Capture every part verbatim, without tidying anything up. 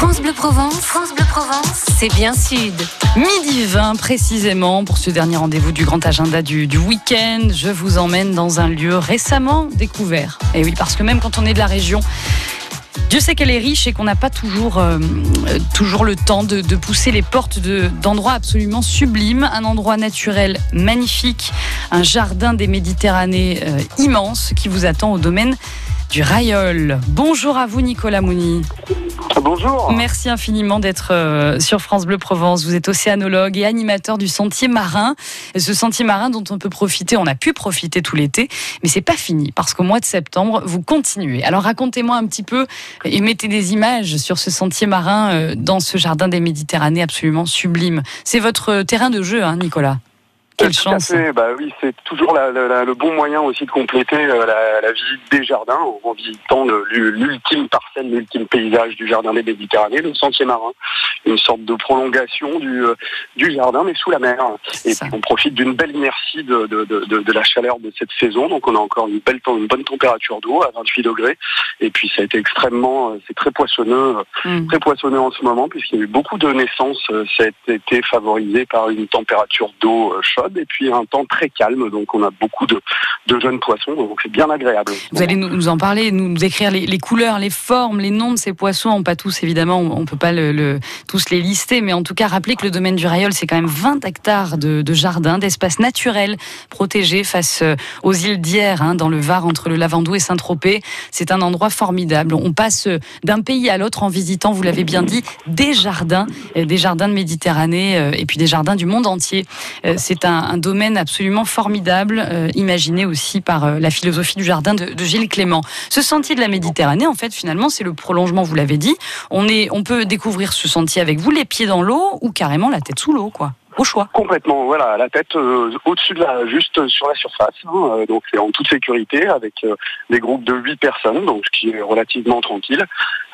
France Bleu Provence, France Bleu Provence, c'est bien sud. Midi vingt précisément, pour ce dernier rendez-vous du grand agenda du, du week-end, je vous emmène dans un lieu récemment découvert. Et oui, parce que même quand on est de la région, Dieu sait qu'elle est riche et qu'on n'a pas toujours, euh, toujours le temps de, de pousser les portes de, d'endroits absolument sublimes. Un endroit naturel magnifique, un jardin des Méditerranées euh, immense qui vous attend au domaine du Rayol. Bonjour à vous Nicolas Mouni. Bonjour. Merci infiniment d'être euh, sur France Bleu Provence. Vous êtes océanologue et animateur du sentier marin. Et ce sentier marin dont on peut profiter, on a pu profiter tout l'été, mais c'est pas fini parce qu'au mois de septembre, vous continuez. Alors racontez-moi un petit peu et mettez des images sur ce sentier marin euh, dans ce jardin des Méditerranées absolument sublime. C'est votre terrain de jeu, hein, Nicolas. Quelle Tout chance. à fait. Bah oui, c'est toujours la, la, le bon moyen aussi de compléter euh, la, la visite des jardins en visitant le, l'ultime parcelle, l'ultime paysage du jardin des Méditerranées, le sentier marin, une sorte de prolongation du, euh, du jardin mais sous la mer. Et puis on profite d'une belle inertie de, de, de, de, de la chaleur de cette saison, donc on a encore une belle une bonne température d'eau à vingt-huit degrés. Et puis ça a été extrêmement, c'est très poissonneux, mmh. très poissonneux en ce moment puisqu'il y a eu beaucoup de naissances. Ça a été favorisé par une température d'eau chaude. Et puis un temps très calme, donc on a beaucoup de, de jeunes poissons, donc c'est bien agréable. Vous allez nous, nous en parler, nous, nous écrire les, les couleurs, les formes, les noms de ces poissons, on, pas tous évidemment, on ne peut pas le, le, tous les lister, mais en tout cas rappelez que le domaine du Rayol, c'est quand même vingt hectares de, de jardin, d'espaces naturels protégés face aux îles d'Hyères, hein, dans le Var, entre le Lavandou et Saint-Tropez. C'est un endroit formidable. On passe d'un pays à l'autre en visitant, vous l'avez bien dit, des jardins, des jardins de Méditerranée et puis des jardins du monde entier. C'est un un domaine absolument formidable, euh, imaginé aussi par euh, la philosophie du jardin de, de Gilles Clément. Ce sentier de la Méditerranée, en fait, finalement, c'est le prolongement, vous l'avez dit. On, est, on peut découvrir ce sentier avec vous, les pieds dans l'eau ou carrément la tête sous l'eau, quoi. Au choix. Complètement, voilà, la tête euh, au-dessus de la, juste sur la surface, hein, euh, donc c'est en toute sécurité avec euh, des groupes de huit personnes, donc ce qui est relativement tranquille.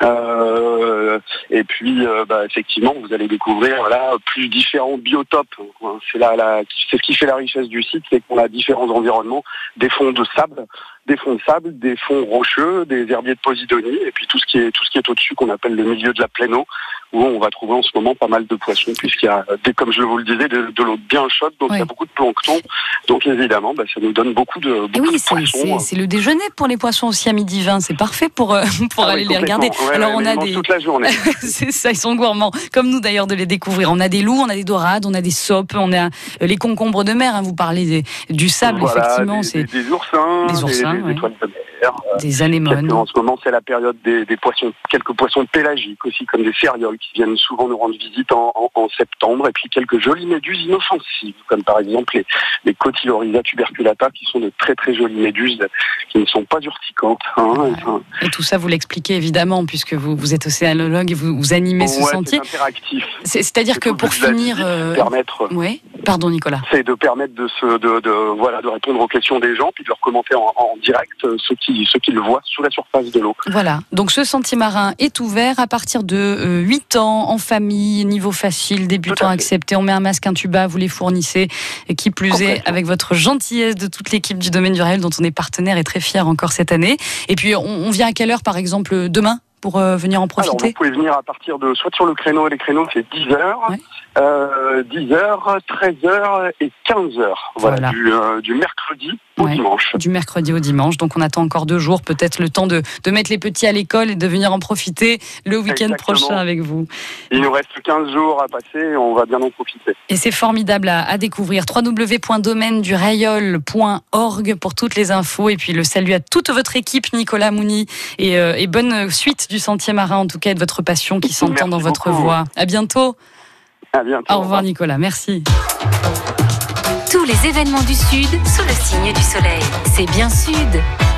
Euh, et puis, euh, bah, effectivement, vous allez découvrir là plus différents biotopes. Hein, c'est là, là, c'est ce qui fait la richesse du site, c'est qu'on a différents environnements, des fonds de sable, des fonds de sable, des fonds rocheux, des herbiers de Posidonie, et puis tout ce qui est tout ce qui est au-dessus qu'on appelle le milieu de la pleine eau, où on va trouver en ce moment pas mal de poissons, puisqu'il y a, comme je vous le disais, de, de l'eau bien chaude, donc oui. Il y a beaucoup de plancton, donc évidemment, bah, ça nous donne beaucoup de, beaucoup oui, de c'est, poissons. C'est, c'est le déjeuner pour les poissons aussi à midi vingt, c'est parfait pour, euh, pour ah aller oui, les regarder. Ouais, alors ouais, on a des toute la journée. C'est ça, ils sont gourmands, comme nous d'ailleurs de les découvrir. On a des loups, on a des dorades, on a des sopes, on a les concombres de mer. Hein, vous parlez des, du sable, voilà, effectivement, des, c'est des, des oursins, des oursins, des, des ouais. étoiles de mer. Des anémones. En ce moment, c'est la période des, des poissons, quelques poissons pélagiques aussi, comme des cérioles qui viennent souvent nous rendre visite en, en, en septembre, et puis quelques jolies méduses inoffensives, comme par exemple les, les Cotyloryza tuberculata, qui sont de très très jolies méduses qui ne sont pas urticantes. Hein, ouais. et, et tout ça, vous l'expliquez évidemment, puisque vous, vous êtes océanologue et vous, vous animez ce ouais, sentier. C'est interactif. C'est, c'est-à-dire c'est que pour finir, euh... permettre. Oui. Pardon, Nicolas. C'est de permettre de se, de, de, voilà, de répondre aux questions des gens, puis de leur commenter en, en direct ce qu'ils, ce qu'ils voient sous la surface de l'eau. Voilà. Donc ce sentier marin est ouvert à partir de euh, huit ans, en famille, niveau facile, débutant accepté. On met un masque, un tuba, vous les fournissez. Et qui plus est, avec votre gentillesse de toute l'équipe du domaine du Rayol, dont on est partenaire et très fier encore cette année. Et puis on, on vient à quelle heure, par exemple, demain, pour euh, venir en profiter? Alors, vous pouvez venir à partir de, soit sur le créneau, les créneaux c'est dix heures, ouais. euh, dix heures, treize heures et quinze heures, voilà, voilà. Du, euh, du mercredi au ouais. dimanche. Du mercredi au dimanche, donc on attend encore deux jours, peut-être le temps de, de mettre les petits à l'école et de venir en profiter le week-end Exactement. prochain avec vous. Il nous reste quinze jours à passer et on va bien en profiter. Et c'est formidable à, à découvrir. w w w point domaine du rayol point org pour toutes les infos, et puis le salut à toute votre équipe, Nicolas Mouni, et, euh, et bonne suite du sentier marin, en tout cas, et de votre passion qui s'entend merci dans votre beaucoup. voix. À bientôt. À bientôt. Au revoir, Nicolas. Merci. Tous les événements du Sud sous le signe du soleil. C'est bien Sud.